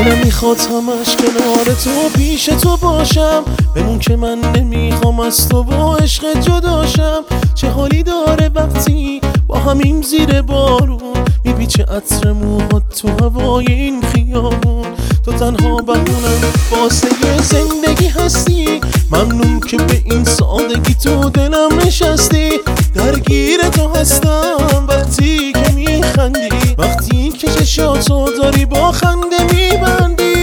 دلم میخواد همش کنار تو پیش تو باشم، بمون که من نمیخوام از تو با عشق جداشم. چه حالی داره وقتی با همیم زیر بارون میپیچه عطر موهات تو هوای این خیابون. تو تنها بهونم واسه زندگی هستی، ممنون که به این سادگی تو دلم نشستی. درگیر تو هستم وقتی که میخندی، وقتی که چشاتو داری با خنده میبندی.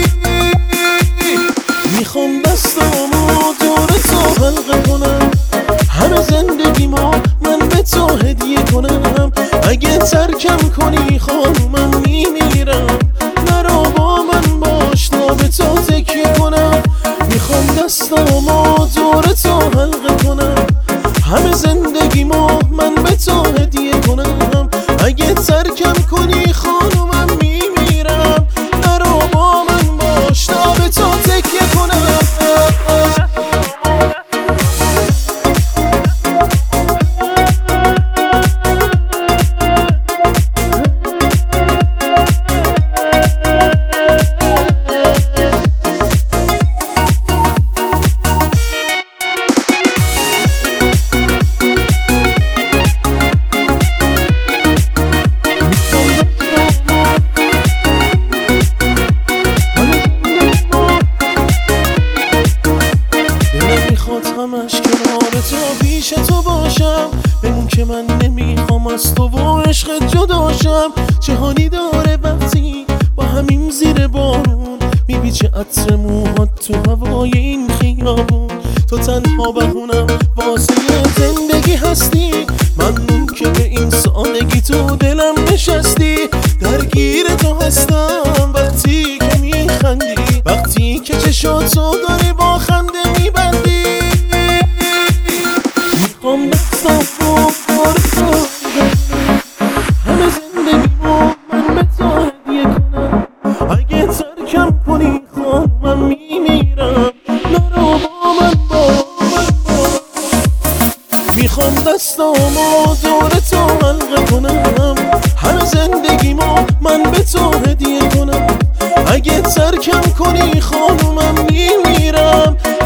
میخوام دستامو دور تو حلقه کنم، همه زندگیمو من به تو هدیه کنم. اگه ترکم کنی خانومم میمیرم، نرو با من باش تا به تو تکیه کنم. میخوام دستامو دور تو حلقه کنم، همه زندگیمو من به تو هدیه کنم. اگه ترکم کنی خانومم میمیرم، نرو با من باش تا به تو تکیه کنم. همش کنار تو پیش تو باشم، بمون که من نمیخوام از تو و عشق جداشم. چه حالی داره وقتی با همین زیر بارون میپیچه عطر موهات تو هوای این خیابون. تو تنها بهونم واسه زندگی هستی، ممنون که به این سادگی تو دلم نشستی. درگیر تو هستم وقتی که میخندی، وقتی که چشاتو داری با خنده میبندی. میخوام دستامو دور تو، همه زندگیمو من به تو هدیه کنم. اگه ترکم کنی خانومم میمیرم، نرو با من میخوام دستامو دور تو حلقه کنم، همه زندگیمو من به تو هدیه کنم. اگه ترکم کنی خانومم میمیرم،